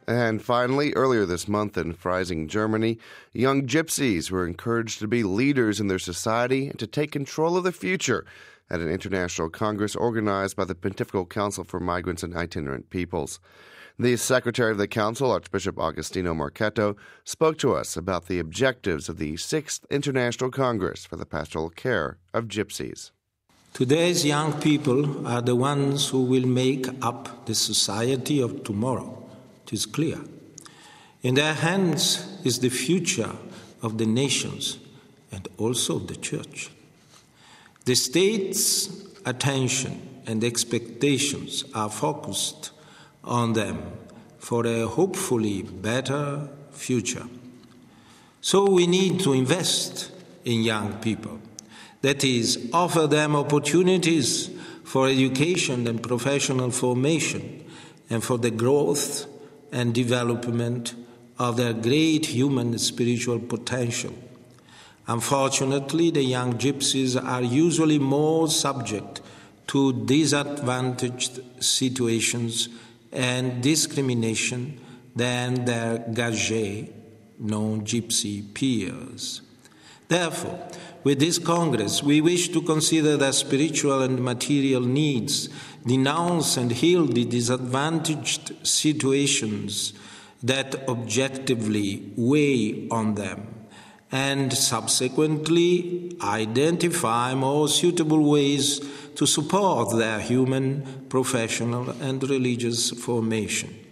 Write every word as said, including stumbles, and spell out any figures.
And finally, earlier this month in Freising, Germany, young gypsies were encouraged to be leaders in their society and to take control of the future at an international congress organized by the Pontifical Council for Migrants and Itinerant Peoples. The Secretary of the Council, Archbishop Agostino Marchetto, spoke to us about the objectives of the sixth International Congress for the Pastoral Care of Gypsies. Today's young people are the ones who will make up the society of tomorrow. It is clear. In their hands is the future of the nations and also the Church. The state's attention and expectations are focused on them for a hopefully better future. So we need to invest in young people. That is, offer them opportunities for education and professional formation and for the growth and development of their great human and spiritual potential. Unfortunately, the young gypsies are usually more subject to disadvantaged situations and discrimination than their gagé, non-gypsy peers. Therefore, with this Congress, we wish to consider their spiritual and material needs, denounce and heal the disadvantaged situations that objectively weigh on them, and subsequently identify more suitable ways to support their human, professional, and religious formation.